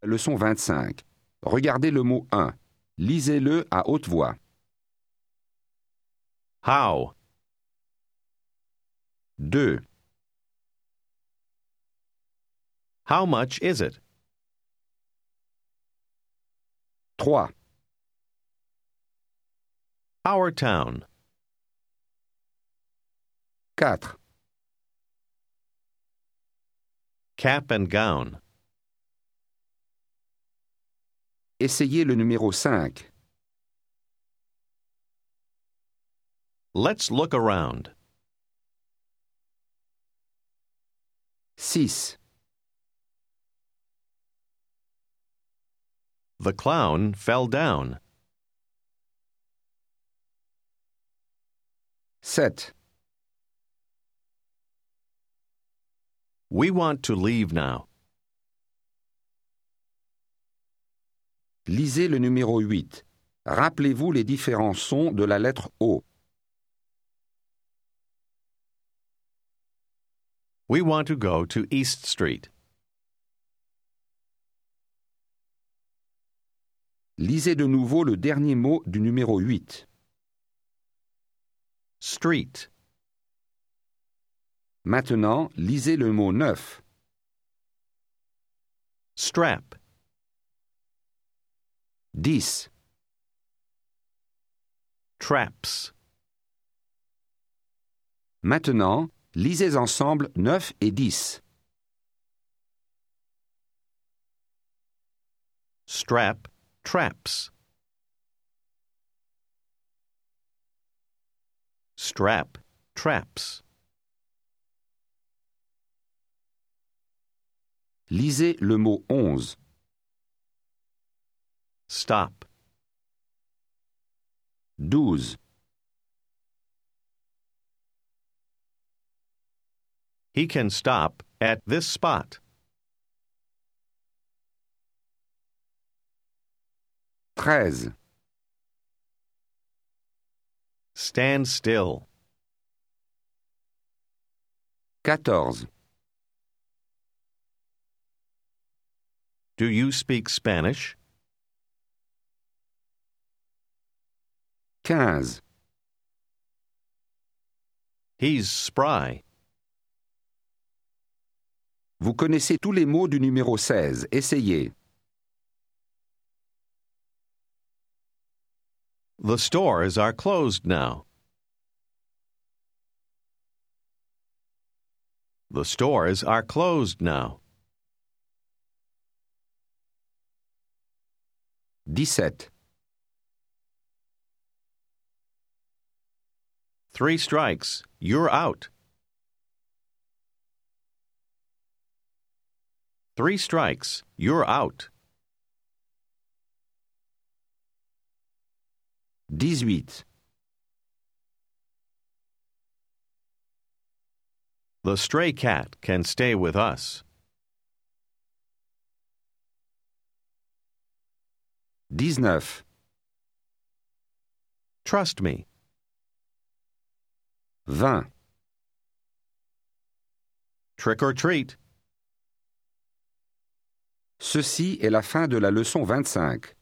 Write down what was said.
Leçon 25. Regardez le mot 1. Lisez-le à haute voix. How? 2, How much is it? 3, Our town. 4, Cap and gown. essayez le numéro 5. Let's look around. 6, The clown fell down. 7, We want to leave now. lisez le numéro 8. Rappelez-vous les différents sons de la lettre O. We want to go to East Street. Lisez de nouveau le dernier mot du numéro 8. Street. Maintenant, lisez le mot 9. Strap. 10, Traps. Maintenant, lisez ensemble 9 et 10. Strap. Traps. Strap. Traps. Lisez le mot 11. Stop. 12, He can stop at this spot. 13, Stand still. 14, Do you speak Spanish? 15, He's spry. Vous connaissez tous les mots du numéro 16. Essayez. The stores are closed now. The stores are closed now. 17, 3 strikes. You're out. 3 strikes. You're out. 18, The stray cat can stay with us. 19, Trust me. 20. Trick or treat. Ceci est la fin de la leçon 25.